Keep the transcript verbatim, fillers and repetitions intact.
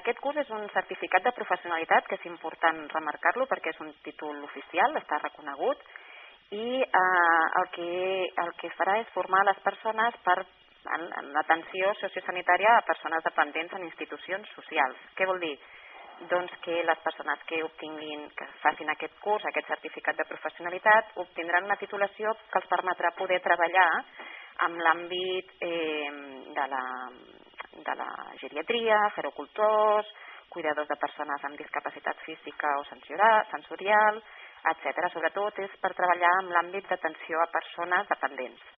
Aquest curs és un certificat de professionalitat, que és important remarcar-lo perquè és un títol oficial, està reconegut, i eh, el, que, el que farà és formar les persones per en, en l'atenció sociosanitària a persones dependents en institucions socials. Què vol dir? Doncs que les persones que obtinguin, que facin aquest curs, aquest certificat de professionalitat, obtindran una titulació que els permetrà poder treballar en l'àmbit eh, de, la, de la geriatria, gerocultors, cuidadors de persones amb discapacitat física o sensorial, etcètera. Sobretot és per treballar en l'àmbit d'atenció a persones dependents.